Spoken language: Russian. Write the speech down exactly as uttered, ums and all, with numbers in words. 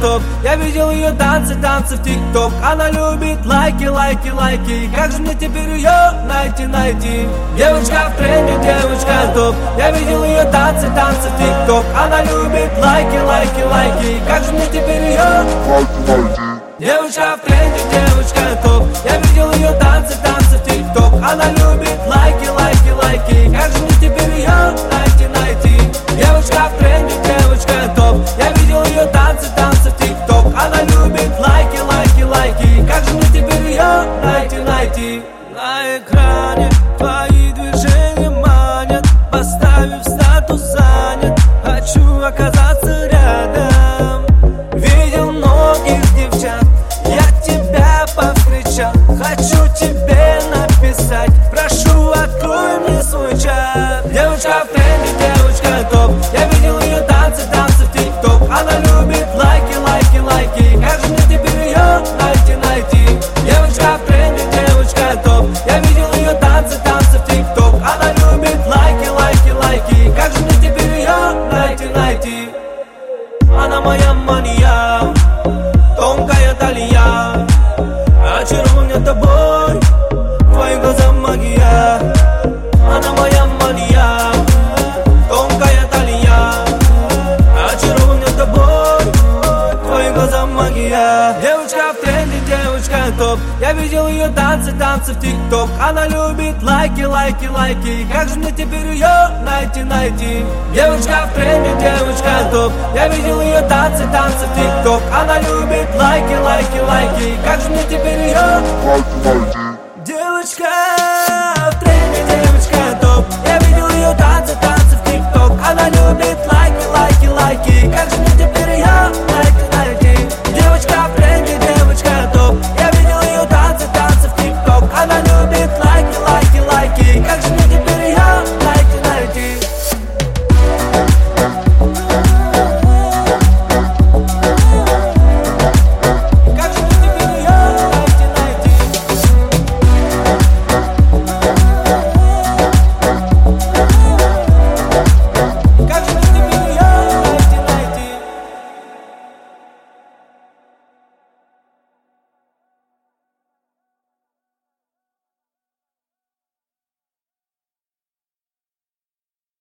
топ. Я видел ее танцы, танцы в тик-ток. Она любит лайки, лайки, лайки. Как же мне теперь ее найти, найти? Девочка в тренде, девочка топ. Я видел ее танцы, танцы в тик-ток. Она любит лайки, лайки, лайки. Как же мне теперь ее найти? Девочка в тренде, девочка топ. Я видел ее танцы, танцы в тик-ток. Она любит лайки, лайки, лайки. Как же мне теперь ее найти, найти? Девочка в тренде, девочка топ. Я видел ее танцы, танцы в тик-ток. Она любит лайки, лайки, лайки. Как же мне теперь ее найти, найти? На экране твои движения манят, поставив статус занят. Хочу оказаться рядом. Видел многих девчат, я тебя повстречал. Хочу тебе написать, прошу, открой мне свой чат. Девочка в тренде, девочка топ. Я видел ее танцы, танцы в тик-ток. Она любит лайки, лайки, лайки. Как же мне теперь ее найти, найти? Девочка в тренде, девочка топ. Я видел ее танцы, танцы в тик-ток. Она любит лайки, лайки, лайки. Как же мне теперь ее найти, найти? Она моя мания, тонкая талия. Очарован тобой, твои глаза магия. Она моя мания, тонкая талия. Очарован тобой, твои глаза магия. Девочка в тренде, девочка топ. Я видел ее танцы, танцы в тик-ток. Она любит лайки, лайки, лайки. Как же мне теперь ее найти, найти? Девочка в тренде, девочка топ. Я видел ее танцы, танцы в тик-ток. Она любит лайки, лайки, лайки. Как же мне теперь ее найти, найти?